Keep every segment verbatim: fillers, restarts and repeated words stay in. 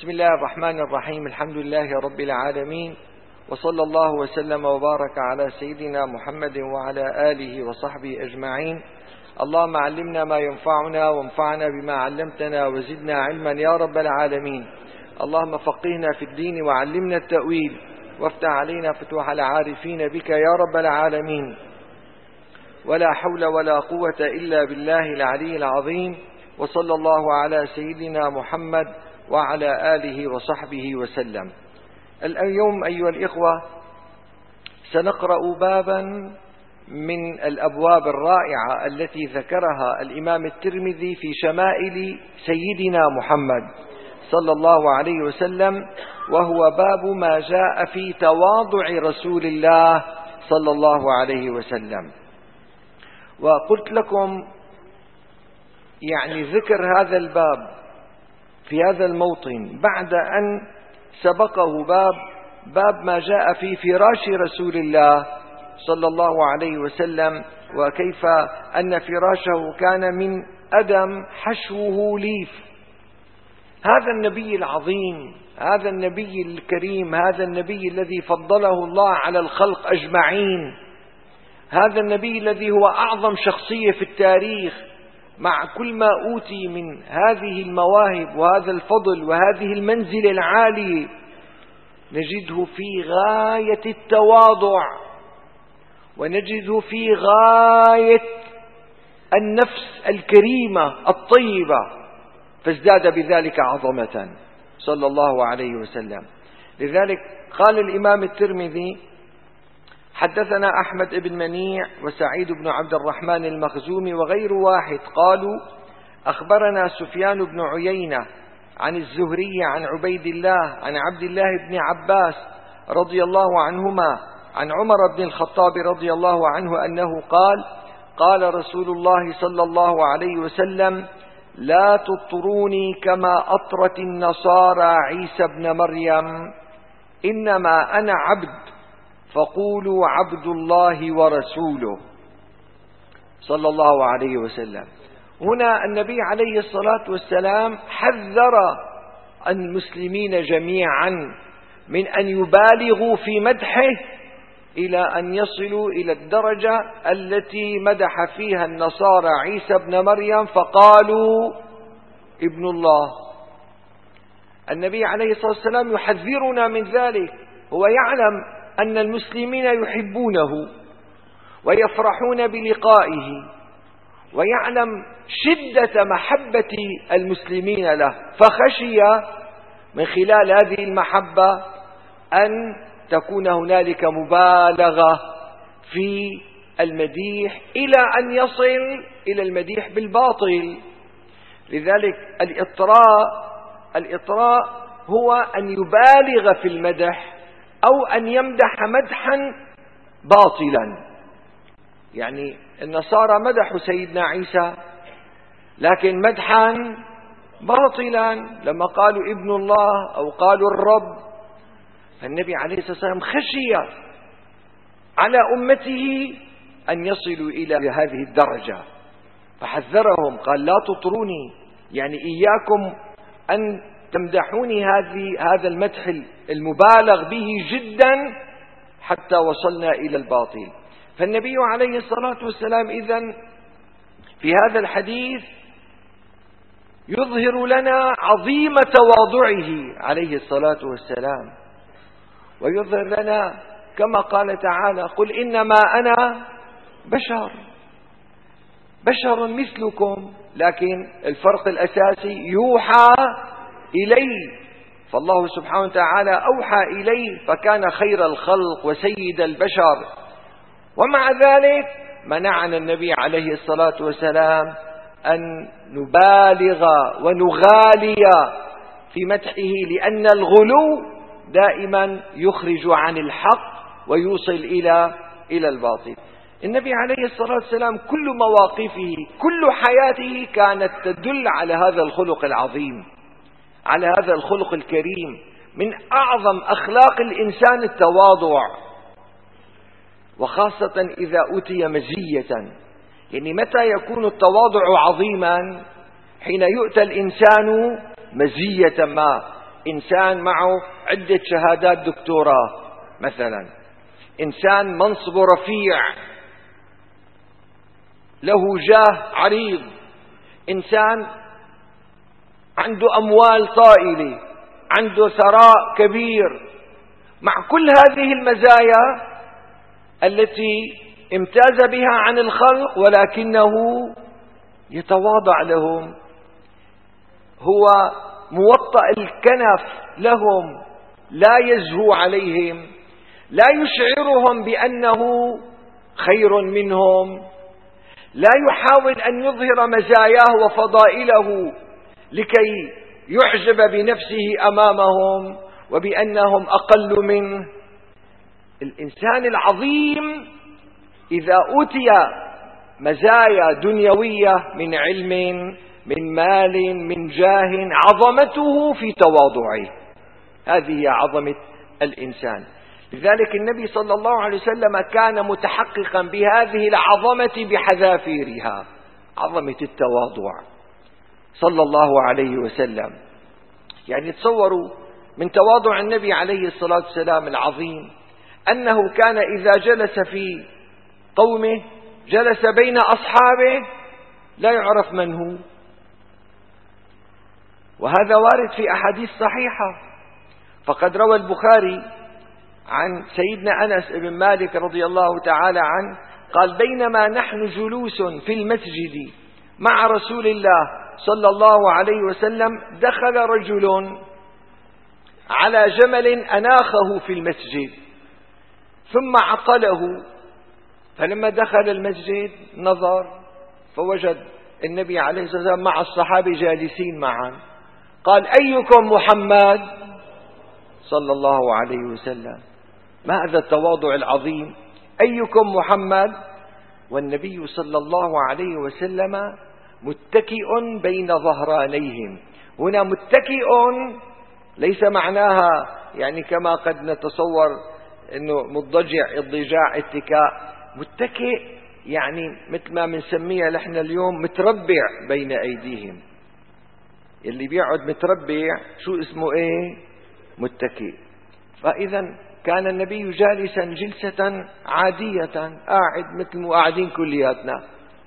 بسم الله الرحمن الرحيم. الحمد لله رب العالمين، وصلى الله وسلم وبارك على سيدنا محمد وعلى آله وصحبه أجمعين. اللهم علمنا ما ينفعنا وانفعنا بما علمتنا وزدنا علما يا رب العالمين. اللهم فقهنا في الدين وعلمنا التأويل، وافتح علينا فتوح العارفين بك يا رب العالمين. ولا حول ولا قوة إلا بالله العلي العظيم. وصلى الله على سيدنا محمد وعلى آله وصحبه وسلم. اليوم أيها الإخوة سنقرأ بابا من الأبواب الرائعة التي ذكرها الإمام الترمذي في شمائل سيدنا محمد صلى الله عليه وسلم، وهو باب ما جاء في تواضع رسول الله صلى الله عليه وسلم. وقلت لكم يعني ذكر هذا الباب في هذا الموطن بعد أن سبقه باب باب ما جاء في فراش رسول الله صلى الله عليه وسلم، وكيف أن فراشه كان من أدم حشوه ليف. هذا النبي العظيم، هذا النبي الكريم، هذا النبي الذي فضله الله على الخلق أجمعين، هذا النبي الذي هو أعظم شخصية في التاريخ، مع كل ما أوتي من هذه المواهب وهذا الفضل وهذه المنزلة العالية، نجده في غاية التواضع، ونجده في غاية النفس الكريمة الطيبة، فازداد بذلك عظمة صلى الله عليه وسلم. لذلك قال الإمام الترمذي: حدثنا أحمد بن منيع وسعيد بن عبد الرحمن المخزومي وغير واحد قالوا أخبرنا سفيان بن عيينة عن الزهري عن عبيد الله عن عبد الله بن عباس رضي الله عنهما عن عمر بن الخطاب رضي الله عنه أنه قال: قال رسول الله صلى الله عليه وسلم: لا تطروني كما أطرت النصارى عيسى بن مريم، إنما أنا عبد فقولوا عبد الله ورسوله صلى الله عليه وسلم. هنا النبي عليه الصلاة والسلام حذر المسلمين جميعا من أن يبالغوا في مدحه إلى أن يصلوا إلى الدرجة التي مدح فيها النصارى عيسى بن مريم فقالوا ابن الله. النبي عليه الصلاة والسلام يحذرنا من ذلك. هو يعلم أن المسلمين يحبونه ويفرحون بلقائه، ويعلم شدة محبة المسلمين له، فخشي من خلال هذه المحبة أن تكون هنالك مبالغة في المديح إلى أن يصل إلى المديح بالباطل. لذلك الإطراء الإطراء هو أن يبالغ في المدح أو أن يمدح مدحا باطلا. يعني النصارى مدحوا سيدنا عيسى لكن مدحا باطلا لما قالوا ابن الله أو قالوا الرب. فالنبي عليه الصلاة والسلام خشي على أمته أن يصلوا إلى هذه الدرجة فحذرهم، قال: لا تطروني، يعني إياكم أن تمدحوني هذه هذا المدح المبالغ به جدا حتى وصلنا إلى الباطل. فالنبي عليه الصلاة والسلام إذن في هذا الحديث يظهر لنا عظيم تواضعه عليه الصلاة والسلام، ويظهر لنا كما قال تعالى: قل إنما أنا بشر بشر مثلكم، لكن الفرق الأساسي يوحى إليه، فالله سبحانه وتعالى أوحى إليه فكان خير الخلق وسيد البشر. ومع ذلك منعنا النبي عليه الصلاة والسلام أن نبالغ ونغالي في مدحه، لأن الغلو دائما يخرج عن الحق ويوصل إلى إلى الباطل. النبي عليه الصلاة والسلام كل مواقفه كل حياته كانت تدل على هذا الخلق العظيم، على هذا الخلق الكريم. من أعظم أخلاق الإنسان التواضع، وخاصة إذا أوتي مزية. يعني متى يكون التواضع عظيما؟ حين يؤتى الإنسان مزية ما، إنسان معه عدة شهادات دكتوراه مثلا، إنسان منصبه رفيع، له جاه عريض، إنسان عنده أموال طائلة، عنده ثراء كبير، مع كل هذه المزايا التي امتاز بها عن الخلق، ولكنه يتواضع لهم، هو موطأ الكنف لهم، لا يزهو عليهم، لا يشعرهم بأنه خير منهم، لا يحاول أن يظهر مزاياه وفضائله لكي يعجب بنفسه أمامهم وبأنهم أقل منه. الإنسان العظيم إذا أوتي مزايا دنيوية من علم، من مال، من جاه، عظمته في تواضعه، هذه هي عظمة الإنسان. لذلك النبي صلى الله عليه وسلم كان متحققا بهذه العظمة بحذافيرها، عظمة التواضع صلى الله عليه وسلم. يعني تصوروا من تواضع النبي عليه الصلاة والسلام العظيم أنه كان إذا جلس في قومه جلس بين أصحابه لا يعرف من هو، وهذا وارد في أحاديث صحيحة. فقد روى البخاري عن سيدنا أنس بن مالك رضي الله تعالى عنه قال: بينما نحن جلوس في المسجد مع رسول الله صلى الله عليه وسلم دخل رجل على جمل أناخه في المسجد ثم عقله، فلما دخل المسجد نظر فوجد النبي عليه الصلاة والسلام مع الصحابة جالسين معا، قال: أيكم محمد صلى الله عليه وسلم؟ ما هذا التواضع العظيم؟ أيكم محمد؟ والنبي صلى الله عليه وسلم متكئ بين ظهرانيهم. هنا متكئ ليس معناها يعني كما قد نتصور أنه مضجع اضجاع اتكاء، متكئ يعني مثل ما بنسميها نحن اليوم متربع بين أيديهم. اللي بيقعد متربع شو اسمه ايه؟ متكئ. فإذا كان النبي جالسا جلسة عادية، قاعد مثل ما قاعدين كلياتنا.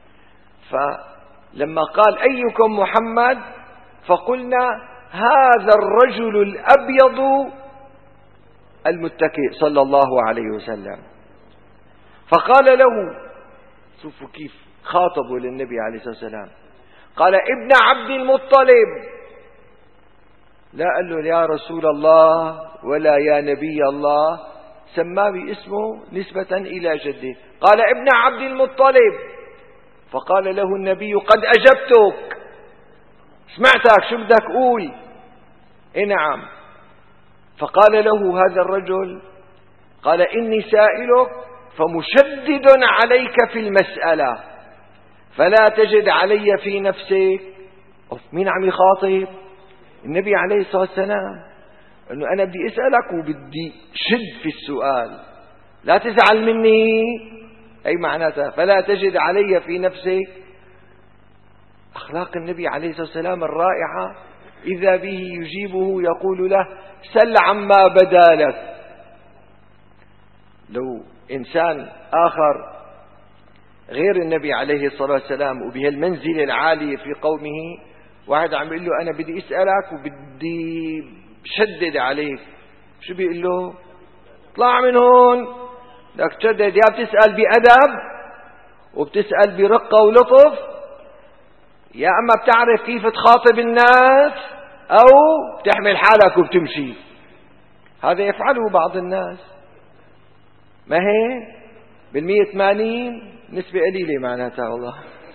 فلما قال: أيكم محمد؟ فقلنا: هذا الرجل الأبيض المتكئ صلى الله عليه وسلم. فقال له، شوفوا كيف خاطبوا للنبي عليه الصلاة والسلام، قال: ابن عبد المطلب. لا قال له يا رسول الله ولا يا نبي الله، سماه باسمه نسبة إلى جده، قال: ابن عبد المطلب. فقال له النبي: قد أجبتك، سمعتك، شو بدك قول؟ إيه نعم. فقال له هذا الرجل، قال: إني سائلك فمشدد عليك في المسألة فلا تجد علي في نفسك. أوف، مين عم يخاطب؟ النبي عليه الصلاة والسلام، أنه أنا بدي أسألك وبدي شد في السؤال، لا تزعل مني. أي معناتها فلا تجد علي في نفسك. أخلاق النبي عليه الصلاة والسلام الرائعة، إذا به يجيبه يقول له: سل عما بدا لك. لو إنسان آخر غير النبي عليه الصلاة والسلام وبهالمنزلة العالية في قومه، واحد عم يقول له: أنا بدي أسألك وبدي شدد عليك، شو بيقول له؟ اطلع من هون، بدك تشدد، يا بتسأل بأدب وبتسأل برقة ولطف، يا أما بتعرف كيف تخاطب الناس أو بتحمل حالك وبتمشي. هذا يفعله بعض الناس، ما هي بالمية ثمانين نسبة قليلة معناتها والله.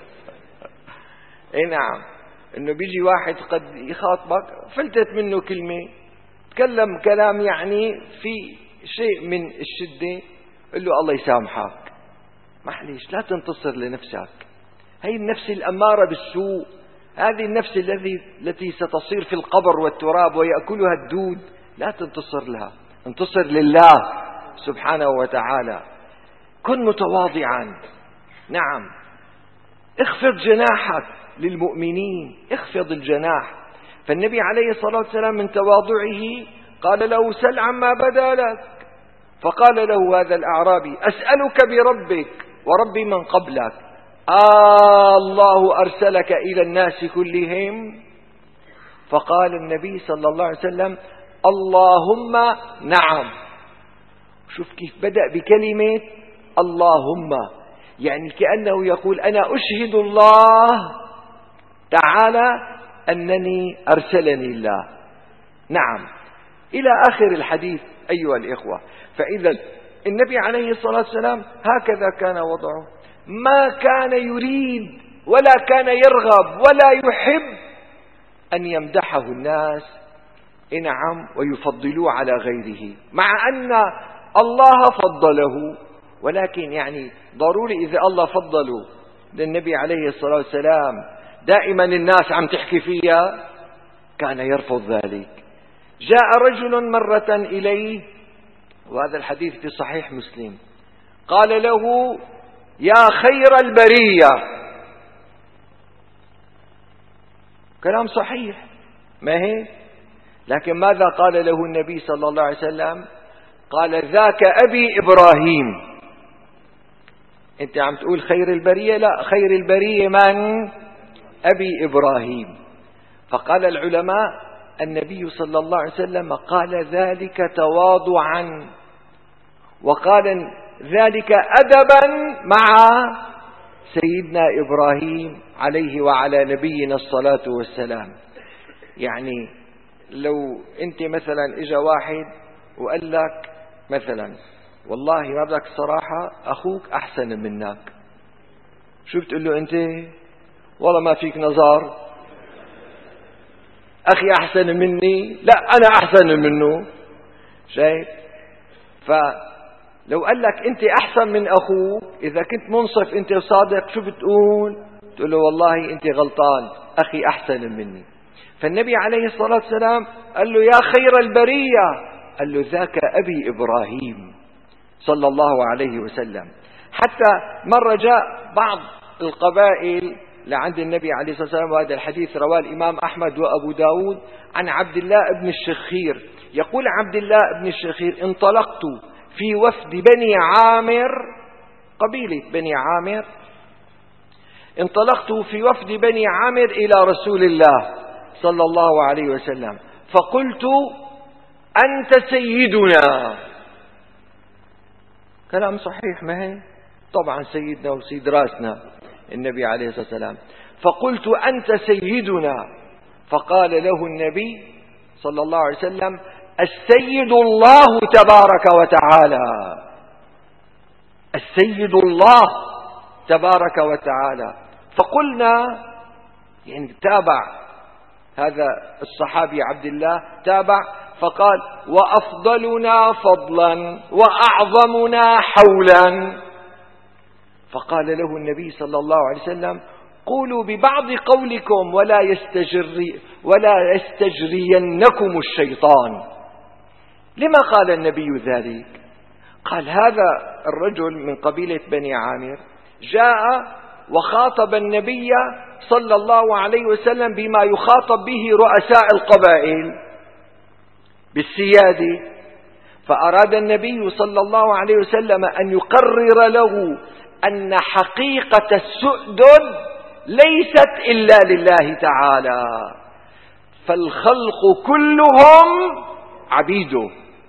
اي نعم، انه بيجي واحد قد يخاطبك فلتت منه كلمة، تكلم كلام يعني في شيء من الشدة، قل له الله يسامحك، معليش، لا تنتصر لنفسك. هي النفس الأمارة بالسوء، هذه النفس الذي التي ستصير في القبر والتراب ويأكلها الدود، لا تنتصر لها، انتصر لله سبحانه وتعالى. كن متواضعا، نعم، اخفض جناحك للمؤمنين، اخفض الجناح، فالنبي عليه الصلاة والسلام من تواضعه قال له سل عما بدا لك. فقال له هذا الأعرابي أسألك بربك ورب من قبلك، آه الله أرسلك إلى الناس كلهم؟ فقال النبي صلى الله عليه وسلم اللهم نعم. شوف كيف بدأ بكلمة اللهم، يعني كأنه يقول أنا أشهد الله تعالى أنني أرسلني الله. نعم، إلى آخر الحديث أيها الإخوة. فإذا النبي عليه الصلاة والسلام هكذا كان وضعه، ما كان يريد ولا كان يرغب ولا يحب أن يمدحه الناس إنعم ويفضلوه على غيره، مع أن الله فضله، ولكن يعني ضروري إذا الله فضله للنبي عليه الصلاة والسلام دائما الناس عم تحكي فيها، كان يرفض ذلك. جاء رجل مرة إليه، وهذا الحديث في صحيح مسلم، قال له يا خير البرية. كلام صحيح ما هي؟ لكن ماذا قال له النبي صلى الله عليه وسلم؟ قال ذاك أبي إبراهيم. أنت عم تقول خير البرية؟ لا، خير البرية من؟ أبي إبراهيم. فقال العلماء النبي صلى الله عليه وسلم قال ذلك تواضعا، وقال ذلك أدبا مع سيدنا إبراهيم عليه وعلى نبينا الصلاة والسلام. يعني لو أنت مثلا إجا واحد وقال لك مثلا والله ما بدك الصراحة أخوك أحسن منك، شو بتقول له أنت؟ والله ما فيك نظر، أخي أحسن مني، لا أنا أحسن منه. شايف؟ فلو قال لك أنت أحسن من أخوك، إذا كنت منصف أنت وصادق، شو بتقول؟ تقول له والله أنت غلطان، أخي أحسن مني. فالنبي عليه الصلاة والسلام قال له يا خير البرية، قال له ذاك أبي إبراهيم صلى الله عليه وسلم. حتى مرة جاء بعض القبائل لعند النبي عليه الصلاة والسلام، وهذا الحديث رواه الإمام أحمد وأبو داود عن عبد الله بن الشخير، يقول عبد الله بن الشخير انطلقت في وفد بني عامر، قبيلة بني عامر، انطلقت في وفد بني عامر إلى رسول الله صلى الله عليه وسلم فقلت أنت سيدنا. كلام صحيح ما هي؟ طبعا سيدنا وسيد راسنا النبي عليه الصلاة والسلام. فقلت أنت سيدنا، فقال له النبي صلى الله عليه وسلم السيد الله تبارك وتعالى، السيد الله تبارك وتعالى. فقلنا، يعني تابع هذا الصحابي عبد الله، تابع فقال وأفضلنا فضلا وأعظمنا حولا. فقال له النبي صلى الله عليه وسلم قولوا ببعض قولكم ولا يستجري ولا يستجرينكم الشيطان. لما قال النبي ذلك؟ قال هذا الرجل من قبيلة بني عامر جاء وخاطب النبي صلى الله عليه وسلم بما يخاطب به رؤساء القبائل بالسيادة، فأراد النبي صلى الله عليه وسلم أن يقرر له أن حقيقة السؤدد ليست إلا لله تعالى، فالخلق كلهم عبيده.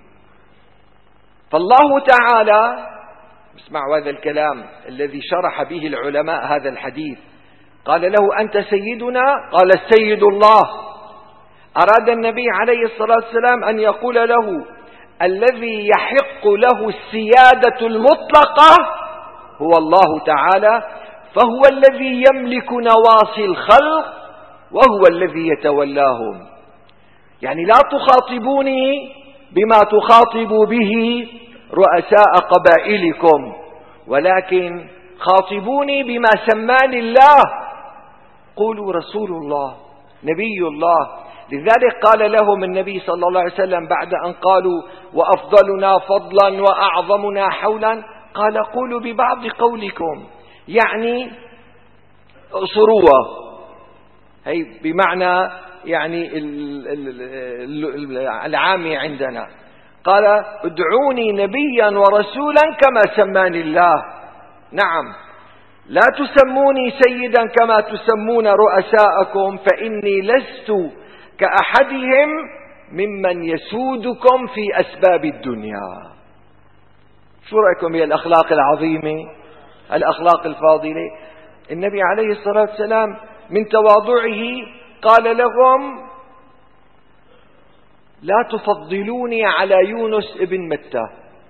فالله تعالى، اسمعوا هذا الكلام الذي شرح به العلماء هذا الحديث، قال له أنت سيدنا، قال السيد الله. أراد النبي عليه الصلاة والسلام أن يقول له الذي يحق له السيادة المطلقة هو الله تعالى، فهو الذي يملك نواصي الخلق وهو الذي يتولاهم. يعني لا تخاطبوني بما تخاطب به رؤساء قبائلكم، ولكن خاطبوني بما سماني الله، قولوا رسول الله نبي الله. لذلك قال لهم النبي صلى الله عليه وسلم بعد أن قالوا وأفضلنا فضلا وأعظمنا حولا، قال قولوا ببعض قولكم، يعني اقصروها، هي بمعنى يعني العامي عندنا. قال ادعوني نبيا ورسولا كما سماني الله. نعم، لا تسموني سيدا كما تسمون رؤساءكم، فإني لست كأحدهم ممن يسودكم في أسباب الدنيا. شو رأيكم هي الأخلاق العظيمة، الأخلاق الفاضلة؟ النبي عليه الصلاة والسلام من تواضعه قال لهم لا تفضلوني على يونس ابن متى.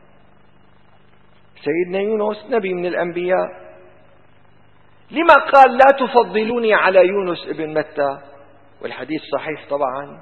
سيدنا يونس نبي من الأنبياء، لما قال لا تفضلوني على يونس ابن متى؟ والحديث صحيح طبعا.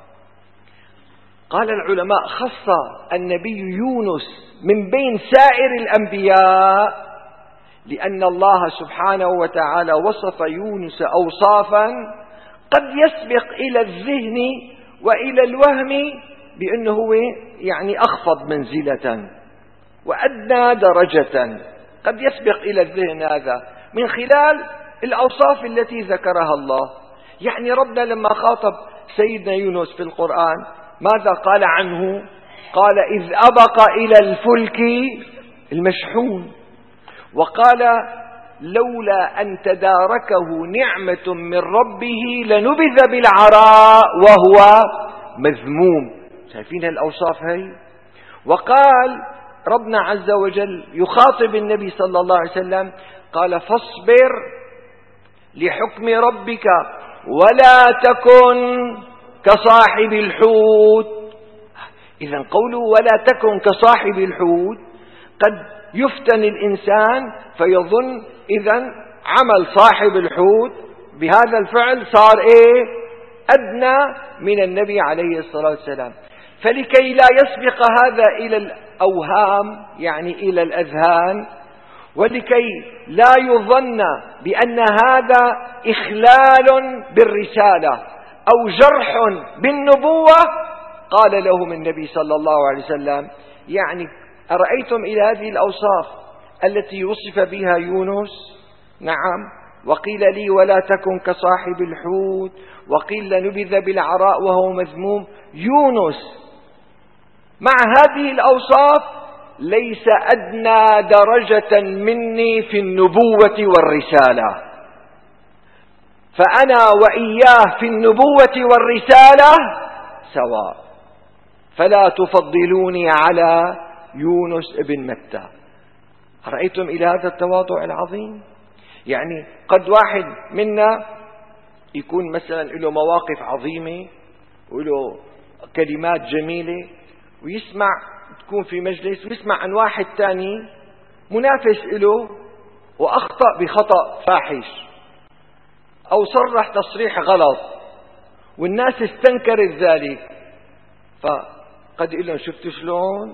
قال العلماء خص النبي يونس من بين سائر الأنبياء لأن الله سبحانه وتعالى وصف يونس أوصافا قد يسبق إلى الذهن وإلى الوهم بأنه هو يعني أخفض منزلة وأدنى درجة، قد يسبق إلى الذهن هذا من خلال الأوصاف التي ذكرها الله. يعني ربنا لما خاطب سيدنا يونس في القرآن ماذا قال عنه؟ قال إذ أبق إلى الفلك المشحون، وقال لولا أن تداركه نعمة من ربه لنبذ بالعراء وهو مذموم. شايفين الأوصاف هاي؟ وقال ربنا عز وجل يخاطب النبي صلى الله عليه وسلم قال فاصبر لحكم ربك ولا تكن كصاحب الحوت. إذن قوله ولا تكن كصاحب الحوت قد يفتن الإنسان فيظن إذن عمل صاحب الحوت بهذا الفعل صار إيه؟ أدنى من النبي عليه الصلاة والسلام. فلكي لا يسبق هذا إلى الأوهام يعني إلى الأذهان، ولكي لا يظن بأن هذا إخلال بالرسالة أو جرح بالنبوة، قال لهم النبي صلى الله عليه وسلم يعني أرأيتم إلى هذه الأوصاف التي وصف بها يونس؟ نعم، وقيل لي ولا تكن كصاحب الحوت، وقيل لنبذ بالعراء وهو مذموم. يونس مع هذه الأوصاف ليس أدنى درجة مني في النبوة والرسالة، فأنا وإياه في النبوة والرسالة سواء، فلا تفضلوني على يونس ابن متى. رأيتم إلى هذا التواضع العظيم؟ يعني قد واحد منا يكون مثلا له مواقف عظيمة وله كلمات جميلة ويسمع، تكون في مجلس ويسمع عن واحد تاني منافس له وأخطأ بخطأ فاحش أو صرح تصريح غلط والناس استنكرت ذلك، فقد يقول لهم شفتوا شلون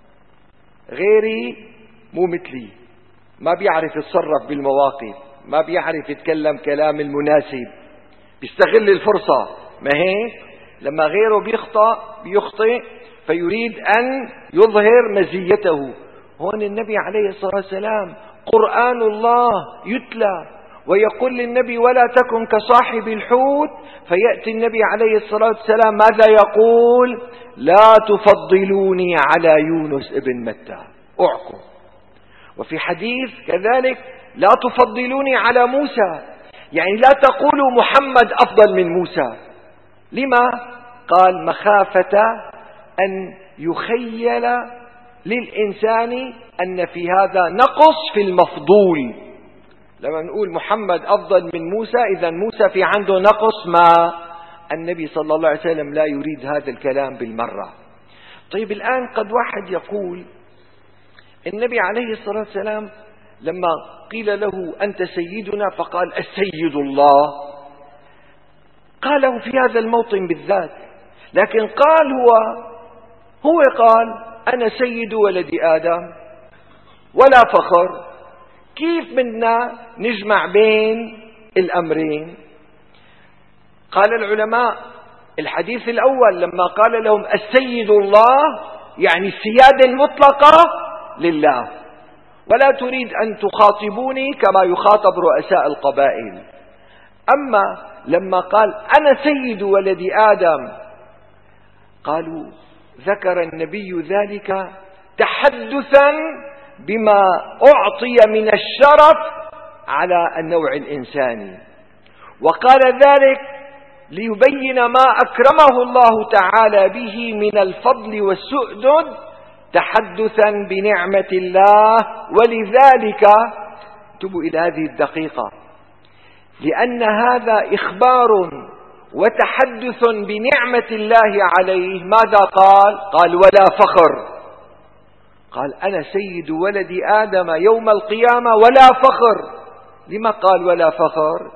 غيري مو مثلي، ما بيعرف يتصرف بالمواقف، ما بيعرف يتكلم كلام المناسب، بيستغل الفرصة. ما هيك لما غيره بيخطأ بيخطئ فيريد أن يظهر مزيته. هون النبي عليه الصلاة والسلام قرآن الله يتلى ويقول للنبي ولا تكن كصاحب الحوت، فيأتي النبي عليه الصلاة والسلام ماذا يقول؟ لا تفضلوني على يونس ابن متى، أعكم. وفي حديث كذلك لا تفضلوني على موسى، يعني لا تقولوا محمد أفضل من موسى. لما؟ قال مخافة أن يخيل للإنسان أن في هذا نقص في المفضول. لما نقول محمد أفضل من موسى إذا موسى في عنده نقص، ما النبي صلى الله عليه وسلم لا يريد هذا الكلام بالمرة. طيب الآن قد واحد يقول النبي عليه الصلاة والسلام لما قيل له أنت سيدنا فقال السيد الله، قاله في هذا الموطن بالذات، لكن قال هو هو قال أنا سيد ولد آدم ولا فخر. كيف بدنا نجمع بين الأمرين؟ قال العلماء الحديث الأول لما قال لهم السيد الله يعني السيادة المطلقة لله، ولا تريد أن تخاطبوني كما يخاطب رؤساء القبائل. أما لما قال أنا سيد ولد آدم، قالوا ذكر النبي ذلك تحدثا بما أعطي من الشرف على النوع الإنساني، وقال ذلك ليبين ما أكرمه الله تعالى به من الفضل والسؤدد تحدثا بنعمة الله. ولذلك انتبهوا إلى هذه الدقيقة، لأن هذا إخبار وتحدث بنعمة الله عليه. ماذا قال؟ قال ولا فخر. قال أنا سيد ولد آدم يوم القيامة ولا فخر. لما قال ولا فخر؟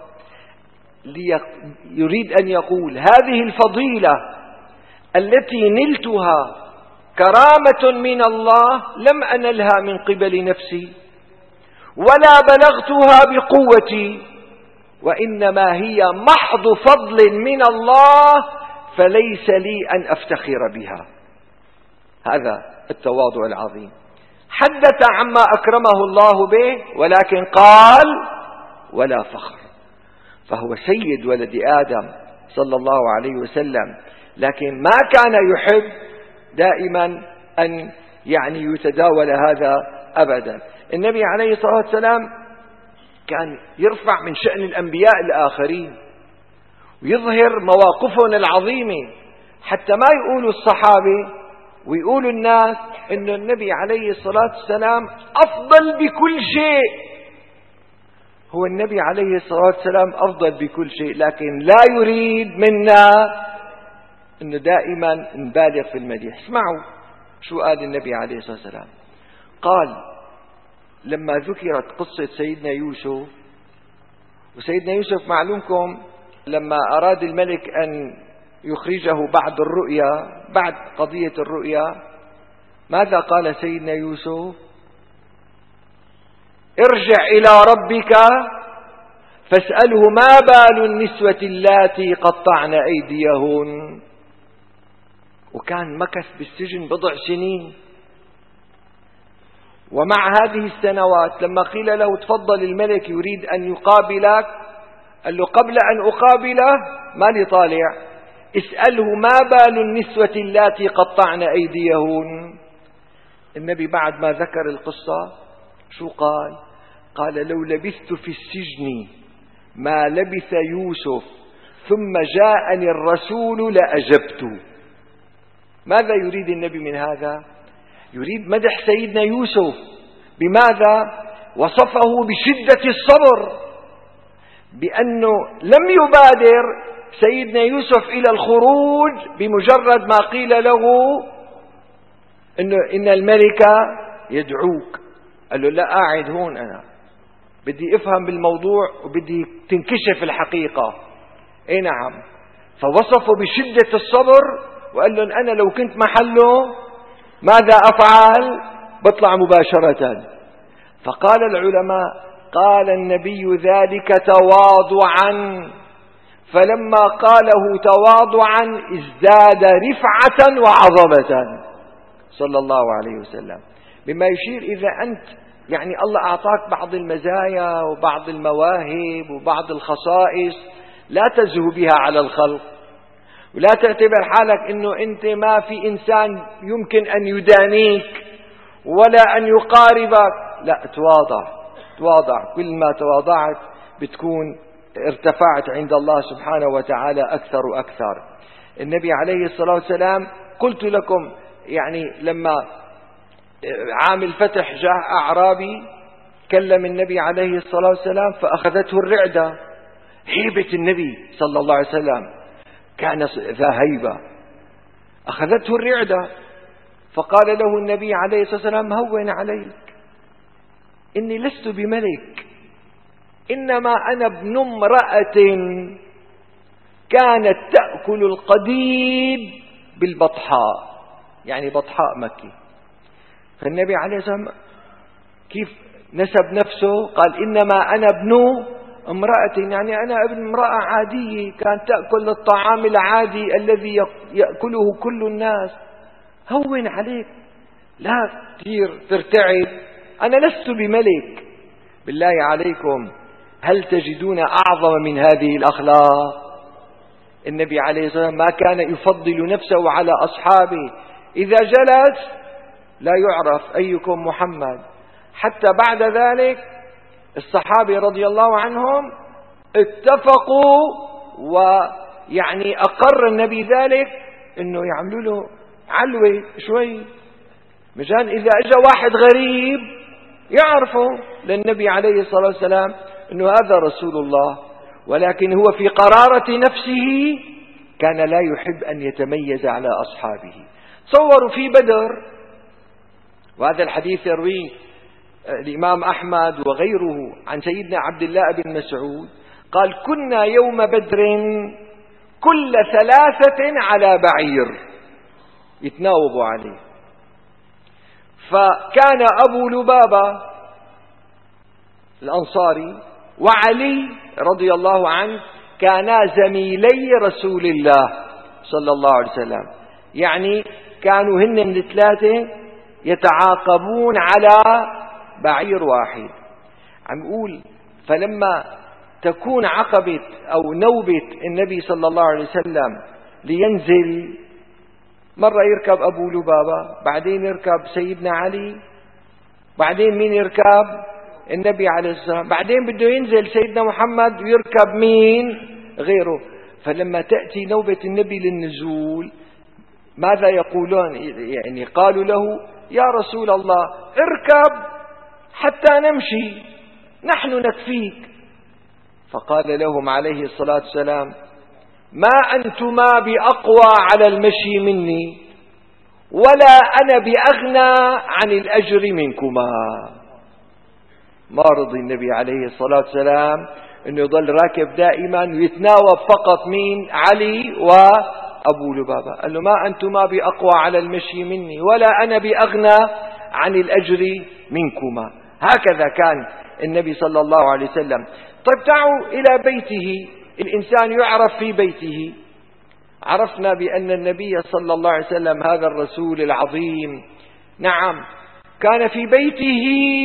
يريد أن يقول هذه الفضيلة التي نلتها كرامة من الله لم أنلها من قبل نفسي ولا بلغتها بقوتي، وإنما هي محض فضل من الله، فليس لي أن أفتخر بها. هذا التواضع العظيم. حدث عما أكرمه الله به، ولكن قال ولا فخر. فهو سيد ولد آدم صلى الله عليه وسلم، لكن ما كان يحب دائما أن يعني يتداول هذا أبدا. النبي عليه الصلاة والسلام كان يرفع من شأن الأنبياء الآخرين ويظهر مواقفهم العظيمة، حتى ما يقولوا الصحابة ويقولوا الناس إن النبي عليه الصلاة والسلام أفضل بكل شيء. هو النبي عليه الصلاة والسلام أفضل بكل شيء، لكن لا يريد منا إنه دائما نبالغ في المديح. اسمعوا شو قال النبي عليه الصلاة والسلام. قال لما ذكرت قصة سيدنا يوسف، وسيدنا يوسف معلومكم لما أراد الملك أن يخرجه بعد الرؤيا، بعد قضية الرؤيا، ماذا قال سيدنا يوسف؟ ارجع إلى ربك فاسأله ما بال النسوة اللاتي قطعن أيديهن. وكان مكث بالسجن بضع سنين، ومع هذه السنوات لما قيل له تفضل الملك يريد أن يقابلك، قال له قبل أن أقابله ما لي طالع، اسأله ما بال النسوة اللاتي قطعن أيديهن. النبي بعد ما ذكر القصة شو قال؟ قال لو لبثت في السجن ما لبث يوسف ثم جاءني الرسول لأجبت. ماذا يريد النبي من هذا؟ يريد مدح سيدنا يوسف. بماذا؟ وصفه بشدة الصبر، بأنه لم يبادر سيدنا يوسف إلى الخروج بمجرد ما قيل له إنه إن الملك يدعوك. قال له لا، قاعد هون أنا بدي أفهم بالموضوع وبدي تنكشف الحقيقة. إيه نعم. فوصفه بشدة الصبر وقال له أنا لو كنت محله ماذا أفعل؟ بطلع مباشرة. فقال العلماء قال النبي ذلك تواضعا، فلما قاله تواضعا ازداد رفعة وعظمة صلى الله عليه وسلم، بما يشير إذا أنت يعني الله أعطاك بعض المزايا وبعض المواهب وبعض الخصائص لا تزهو بها على الخلق، ولا تعتبر حالك أنه أنت ما في إنسان يمكن أن يدانيك ولا أن يقاربك. لا، تواضع تواضع. كل ما تواضعت بتكون ارتفعت عند الله سبحانه وتعالى أكثر وأكثر. النبي عليه الصلاة والسلام قلت لكم يعني لما عام الفتح جاء أعرابي كلم النبي عليه الصلاة والسلام فأخذته الرعدة. هيبة النبي صلى الله عليه وسلم كان ذا هيبة، أخذته الرعدة. فقال له النبي عليه الصلاة والسلام هون عليك، إني لست بملك، إنما أنا ابن امرأة كانت تأكل القديد بالبطحاء، يعني بطحاء مكي. فالنبي عليه الصلاة والسلام كيف نسب نفسه؟ قال إنما أنا ابن امرأة، يعني أنا ابن امرأة عادية كانت تأكل الطعام العادي الذي يأكله كل الناس. هون عليك، لا كثير ترتعد، أنا لست بملك. بالله عليكم هل تجدون أعظم من هذه الأخلاق؟ النبي عليه الصلاة والسلام ما كان يفضل نفسه على أصحابه، إذا جلس لا يعرف أيكم محمد. حتى بعد ذلك الصحابة رضي الله عنهم اتفقوا، ويعني أقر النبي ذلك إنه يعملوا له علوة شوي، مشان إذا أجا واحد غريب يعرفوا للنبي عليه الصلاة والسلام إنه هذا رسول الله. ولكن هو في قرارة نفسه كان لا يحب أن يتميز على أصحابه. تصوروا في بدر، وهذا الحديث يرويه الإمام أحمد وغيره عن سيدنا عبد الله بن مسعود قال: كنا يوم بدر كل ثلاثة على بعير يتناوبوا عليه، فكان أبو لبابة الأنصاري وعلي رضي الله عنه كانا زميلي رسول الله صلى الله عليه وسلم، يعني كانوا هن من الثلاثة يتعاقبون على بعير واحد. عم يقول فلما تكون عقبة أو نوبة النبي صلى الله عليه وسلم لينزل، مرة يركب أبو لبابة، بعدين يركب سيدنا علي، بعدين مين يركب؟ النبي عليه الصلاة والسلام، بعدين بده ينزل سيدنا محمد ويركب مين غيره. فلما تأتي نوبة النبي للنزول ماذا يقولون؟ يعني قالوا له: يا رسول الله اركب حتى نمشي، نحن نكفيك. فقال لهم عليه الصلاة والسلام: ما أنتما بأقوى على المشي مني، ولا أنا بأغنى عن الأجر منكما. ما رضي النبي عليه الصلاة والسلام أنه يظل راكب دائما ويتناوب فقط مين؟ علي وأبو لبابة. قال له: ما أنتما بأقوى على المشي مني، ولا أنا بأغنى عن الأجر منكما. هكذا كان النبي صلى الله عليه وسلم. طيب تعالوا إلى بيته. الإنسان يعرف في بيته. عرفنا بأن النبي صلى الله عليه وسلم هذا الرسول العظيم، نعم، كان في بيته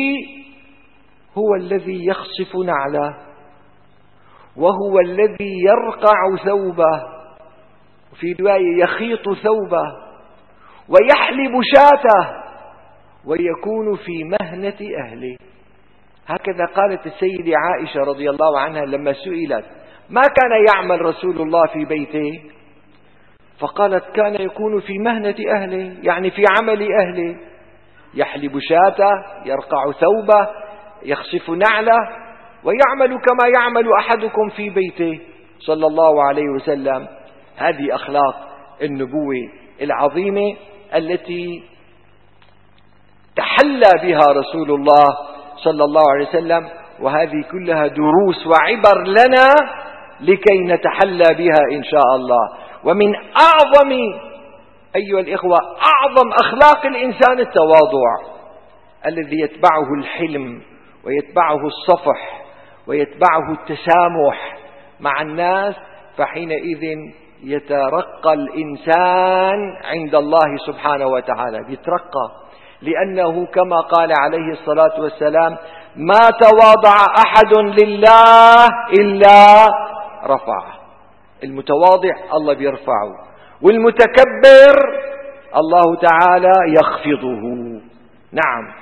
هو الذي يخصف نعله، وهو الذي يرقع ثوبه، وفي رواية يخيط ثوبه ويحلب شاته ويكون في مهنة أهله. هكذا قالت السيدة عائشة رضي الله عنها لما سئلت: ما كان يعمل رسول الله في بيته؟ فقالت: كان يكون في مهنة أهله، يعني في عمل أهله، يحلب شاته، يرقع ثوبه، يخصف نعله، ويعمل كما يعمل أحدكم في بيته صلى الله عليه وسلم. هذه أخلاق النبوة العظيمة التي تحلى بها رسول الله صلى الله عليه وسلم، وهذه كلها دروس وعبر لنا لكي نتحلى بها إن شاء الله. ومن أعظم أيها الإخوة أعظم أخلاق الإنسان التواضع الذي يتبعه الحلم ويتبعه الصفح ويتبعه التسامح مع الناس، فحينئذ يترقى الإنسان عند الله سبحانه وتعالى، يترقى، لأنه كما قال عليه الصلاة والسلام: ما تواضع أحد لله إلا رفعه. المتواضع الله بيرفعه، والمتكبر الله تعالى يخفضه. نعم،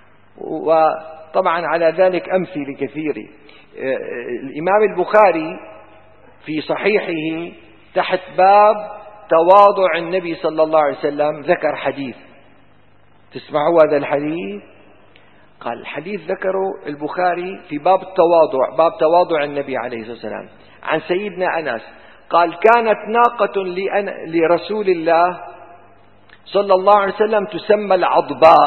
وطبعا على ذلك أمثلة كثيرة. الإمام البخاري في صحيحه تحت باب تواضع النبي صلى الله عليه وسلم ذكر حديث، تسمعوا هذا الحديث؟ قال الحديث ذكره البخاري في باب التواضع، باب تواضع النبي عليه الصلاة والسلام، عن سيدنا أنس قال: كانت ناقة لرسول الله صلى الله عليه وسلم تسمى العضباء،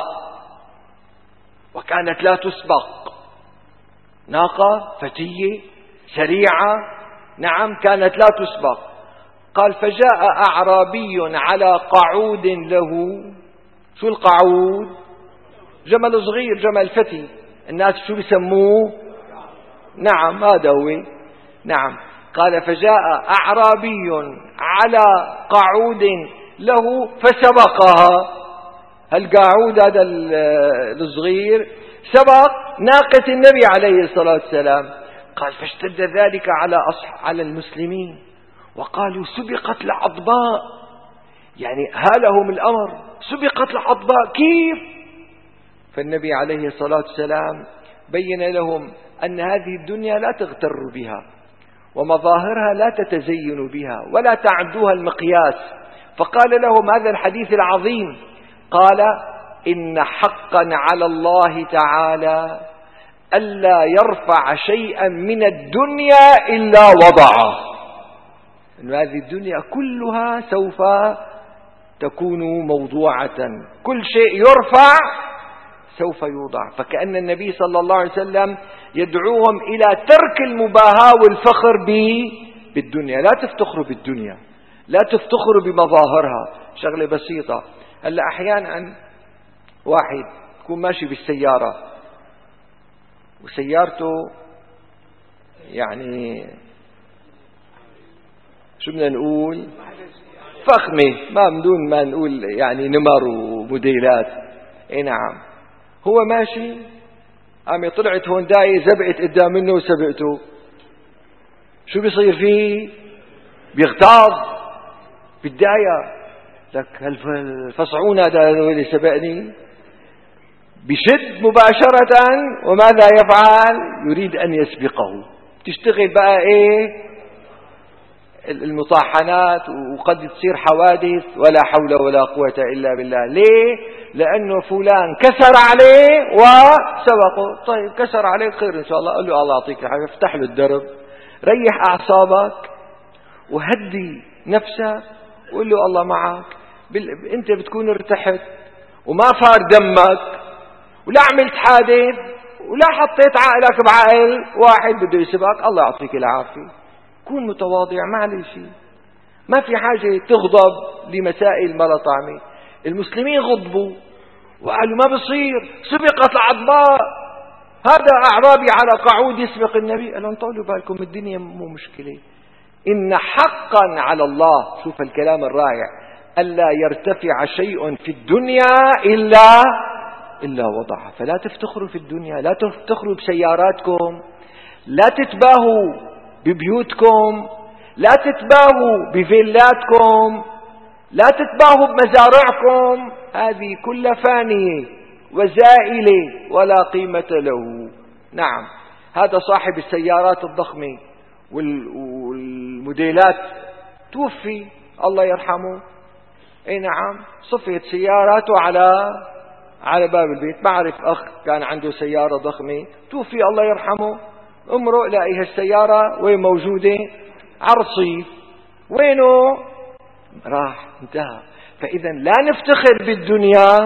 وكانت لا تسبق، ناقة فتية سريعة، نعم، كانت لا تسبق. قال: فجاء أعرابي على قعود له. شو القعود؟ جمل صغير، جمل فتي، الناس شو بيسموه؟ نعم، هذا هو. نعم، قال: فجاء أعرابي على قعود له فسبقها. القعود هذا الصغير سبق ناقة النبي عليه الصلاة والسلام. قال فاشتد ذلك على أصح على المسلمين وقالوا سبقت العضباء، يعني هالهم الأمر، سبقت العضباء كيف؟ فالنبي عليه الصلاة والسلام بين لهم أن هذه الدنيا لا تغتروا بها، ومظاهرها لا تتزينوا بها، ولا تعدوها المقياس. فقال لهم هذا الحديث العظيم، قال إن حقا على الله تعالى ألا يرفع شيئا من الدنيا إلا وضعه، إن هذه الدنيا كلها سوف تكون موضوعة، كل شيء يرفع سوف يوضع. فكأن النبي صلى الله عليه وسلم يدعوهم إلى ترك المباهاة والفخر بالدنيا. لا تفتخروا بالدنيا، لا تفتخروا بمظاهرها. شغلة بسيطة، هلا أحيانا واحد يكون ماشي بالسيارة وسيارته يعني شو بدنا نقول فخمة، ما بدون ما نقول يعني نمر وموديلات. اي نعم، هو ماشي عم طلعت هونداي زبقت قدام منه وسبقته، شو بيصير فيه؟ بيغتاظ بالداية، لك هالفصعون هذا اللي سبقني، بشد مباشرة. وماذا يفعل؟ يريد أن يسبقه. تشتغل بقى إيه المطاحنات، وقد تصير حوادث ولا حول ولا قوة إلا بالله. ليه؟ لأنه فلان كسر عليه وسبقه. طيب كسر عليه خير إن شاء الله، قل له الله يعطيك العافية، افتح له الدرب، ريح أعصابك وهدي نفسك وقل له الله معك. أنت بتكون ارتحت وما فار دمك ولا عملت حادث ولا حطيت عقلك بعقل واحد بده يسبقك. الله يعطيك العافية. كون متواضع، معلش، ما في حاجة تغضب لمسائل ما طعمة. المسلمين غضبوا وقالوا ما بصير، سبقت العضباء، هذا أعرابي على قعود يسبق النبي. قالوا طولوا بالكم، الدنيا مو مشكلة. إن حقا على الله، شوف الكلام الرائع، ألا يرتفع شيء في الدنيا إلا إلا وضعه. فلا تفتخروا في الدنيا، لا تفتخروا بسياراتكم، لا تتباهوا ببيوتكم، لا تتباهوا بفيلاتكم، لا تتباهوا بمزارعكم، هذه كلها فانية وزائلة ولا قيمة له. نعم، هذا صاحب السيارات الضخمة والموديلات توفي الله يرحمه. اي نعم، صفيت سياراته على على باب البيت. بعرف أخ كان عنده سيارة ضخمة، توفي الله يرحمه، امرؤ لاقي هالسيارة وين موجودة؟ عرصي، وينه؟ راح، انتهى. فإذا لا نفتخر بالدنيا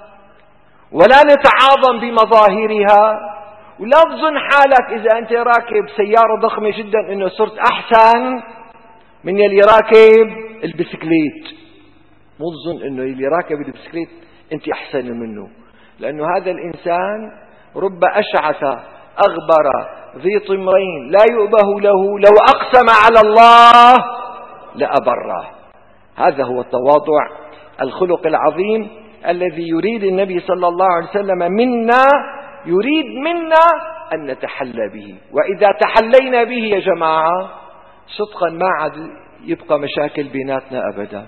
ولا نتعاظم بمظاهرها، ولا تظن حالك إذا أنت راكب سيارة ضخمة جدا إنه صرت أحسن من يلي راكب البسكليت. مو تظن إنه يلي راكب البسكليت أنت أحسن منه، لأنه هذا الإنسان رب أشعث أغبر ذي طمرين لا يؤبه له لو أقسم على الله لأبره. هذا هو التواضع، الخلق العظيم الذي يريد النبي صلى الله عليه وسلم منا، يريد منا أن نتحلى به. وإذا تحلينا به يا جماعة صدقا ما عاد يبقى مشاكل بيناتنا أبدا.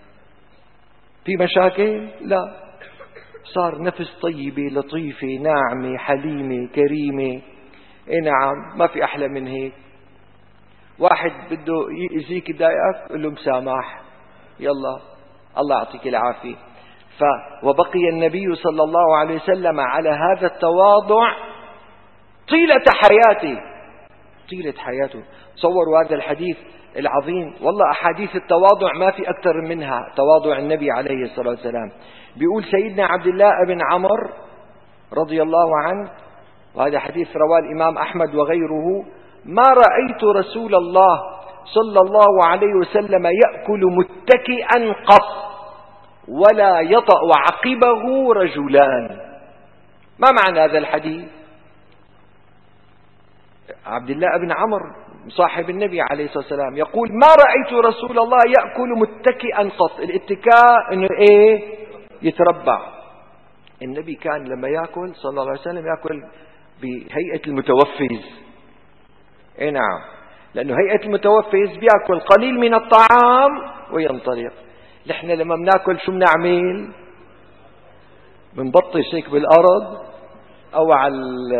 في مشاكل؟ لا، صار نفس طيبة لطيفة ناعمة حليمة كريمة. اي نعم، ما في أحلى من هيك. واحد بده يأذيك يضايقك قل له مسامح، يلا الله يعطيك العافية. ف وبقي النبي صلى الله عليه وسلم على هذا التواضع طيلة حياته، طيلة حياته. تصوروا هذا الحديث العظيم، والله أحاديث التواضع ما في أكثر منها تواضع النبي عليه الصلاة والسلام. بيقول سيدنا عبد الله بن عمر رضي الله عنه، وهذا حديث رواه الإمام أحمد وغيره: ما رأيت رسول الله صلى الله عليه وسلم يأكل متكئا قط ولا يطأ عقبه رجلان. ما معنى هذا الحديث؟ عبد الله بن عمر صاحب النبي عليه الصلاة والسلام يقول: ما رأيت رسول الله يأكل متكئا قط. الاتكاء انه ايه؟ يتربع. النبي كان لما يأكل صلى الله عليه وسلم يأكل بهيئة المتوفز، إيه نعم، لأنه هيئة المتوفي بيأكل قليل من الطعام وينطلق. نحن لما بناكل شو بنعمل؟ بنبطش هيك بالأرض أو على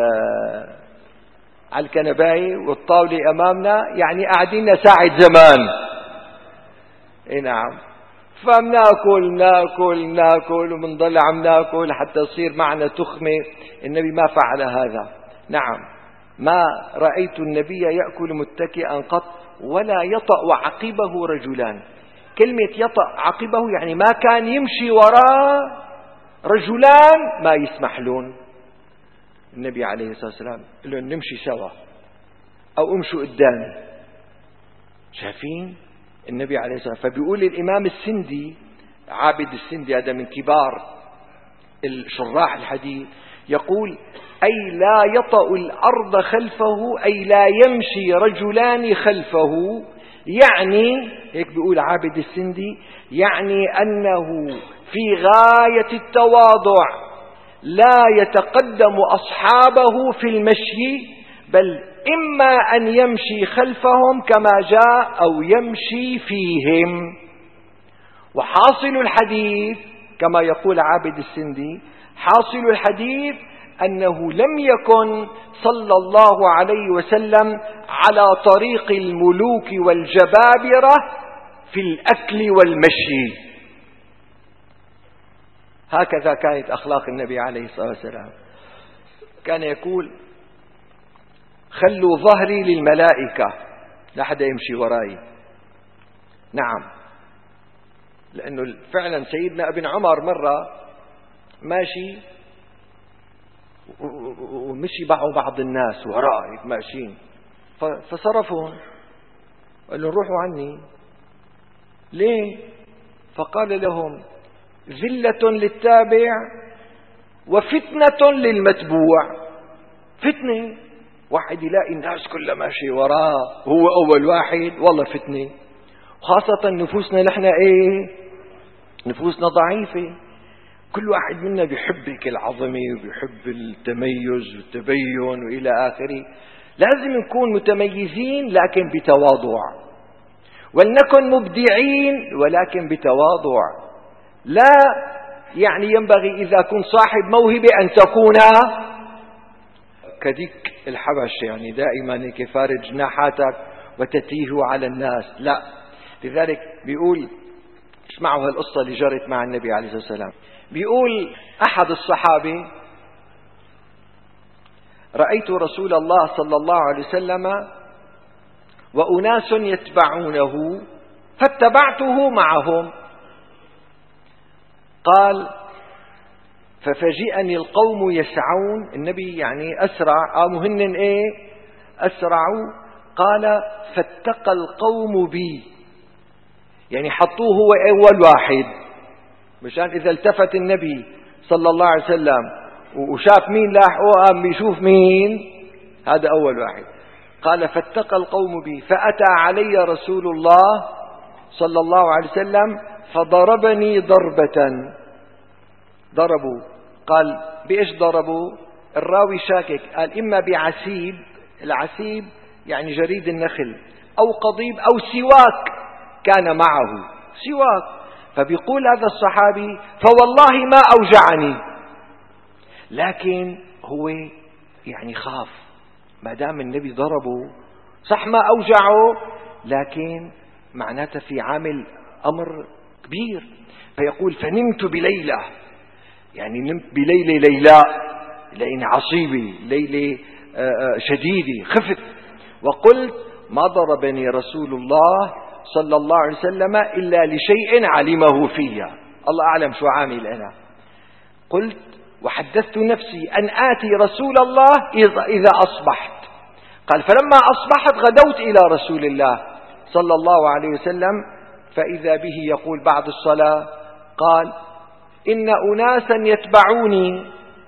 على الكنباية والطاولة أمامنا، يعني قاعدين ساعة زمان. إيه نعم، فبناكل ناكل ناكل وبنضل عم ناكل حتى يصير معنا تخمة. النبي ما فعل هذا. نعم، ما رأيت النبي يأكل متكئا قط ولا يطأ عقبه رجلان. كلمة يطأ عقبه يعني ما كان يمشي وراء رجلان ما يسمح لهم. النبي عليه الصلاة والسلام قال لهم نمشي سوا أو امشوا قدامي. شايفين النبي عليه الصلاة والسلام؟ فبيقول الإمام السندي، عابد السندي هذا من كبار الشراح الحديث، يقول أي لا يطأ الأرض خلفه، أي لا يمشي رجلان خلفه. يعني هيك بيقول عابد السندي، يعني أنه في غاية التواضع، لا يتقدم أصحابه في المشي، بل إما أن يمشي خلفهم كما جاء أو يمشي فيهم. وحاصل الحديث كما يقول عابد السندي، حاصل الحديث أنه لم يكن صلى الله عليه وسلم على طريق الملوك والجبابرة في الأكل والمشي. هكذا كانت أخلاق النبي عليه الصلاة والسلام. كان يقول خلوا ظهري للملائكة، لا حدا يمشي وراي. نعم، لأنه فعلا سيدنا ابن عمر مرة ماشي ومشي بعض بعض الناس وراء ماشيين، فصرفهم قال لهم روحوا عني. ليه؟ فقال لهم ذلة للتابع وفتنة للمتبوع. فتنة، واحد يلاقي الناس كلها ماشي وراه هو أول واحد، والله فتنة. خاصة نفوسنا نحن إيه؟ نفوسنا ضعيفة. كل واحد منا بيحب العظمة وبيحب التميز والتبين وإلى آخره. لازم نكون متميزين لكن بتواضع، ولنكن مبدعين ولكن بتواضع. لا يعني ينبغي إذا كنت صاحب موهبة أن تكون كديك الحبش، يعني دائما هيك فارج جناحاتك وتتيه على الناس. لا، لذلك بيقول اسمعوا هالقصة اللي جرت مع النبي عليه الصلاة والسلام. بيقول أحد الصحابة رأيت رسول الله صلى الله عليه وسلم وأناس يتبعونه فاتبعته معهم. قال ففجئني القوم يسعون. النبي يعني أسرع، آمهن إيه أسرعوا. قال فاتقى القوم بي، يعني حطوه هو أول واحد، مشان إذا التفت النبي صلى الله عليه وسلم وشاف مين لاحقه قام بيشوف مين، هذا أول واحد. قال فاتقى القوم بي فأتى علي رسول الله صلى الله عليه وسلم فضربني ضربة. ضربوا، قال بإيش ضربوا؟ الراوي شاكك، قال إما بعسيب، العسيب يعني جريد النخل، أو قضيب أو سواك كان معه، سواك. فبيقول هذا الصحابي فوالله ما أوجعني، لكن هو يعني خاف، ما دام النبي ضربه صح ما أوجعه، لكن معناته في عامل أمر كبير. فيقول فنمت بليلة، يعني نمت بليلة ليلاء، ليلة عصيبة، ليلة شديدة، خفت. وقلت ما ضربني رسول الله صلى الله عليه وسلم إلا لشيء علمه فيا، الله أعلم شو عامل أنا. قلت وحدثت نفسي أن آتي رسول الله إذا أصبحت. قال فلما أصبحت غدوت إلى رسول الله صلى الله عليه وسلم فإذا به يقول بعد الصلاة، قال إن أناسا يتبعوني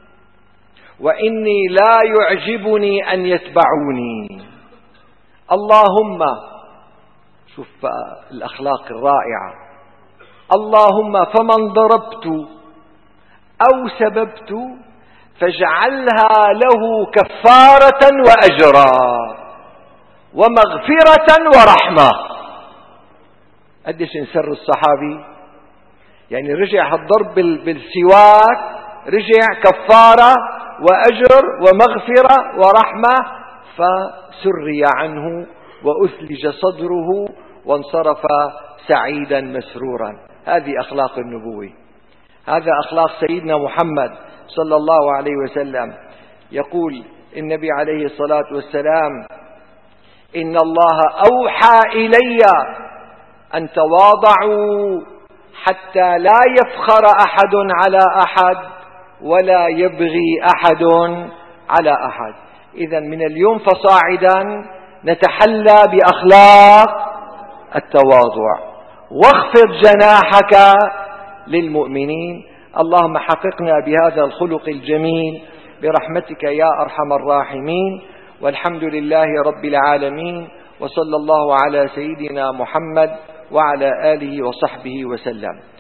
وإني لا يعجبني أن يتبعوني. اللهم، شوف الأخلاق الرائعة، اللهم فمن ضربت أو سببت فاجعلها له كفارة وأجرا. ومغفرة ورحمة. قديش انسر الصحابي، يعني رجع هالضرب بالسواك رجع كفارة وأجر ومغفرة ورحمة، فسري عنه وأثلج صدره وانصرف سعيدا مسرورا. هذه أخلاق النبوة، هذا أخلاق سيدنا محمد صلى الله عليه وسلم. يقول النبي عليه الصلاة والسلام: إن الله أوحى إلي أن تواضعوا حتى لا يفخر أحد على أحد ولا يبغي أحد على أحد. إذن من اليوم فصاعدا نتحلى بأخلاق التواضع. واخفض جناحك للمؤمنين. اللهم حققنا بهذا الخلق الجميل برحمتك يا أرحم الراحمين. والحمد لله رب العالمين، وصلى الله على سيدنا محمد وعلى آله وصحبه وسلم.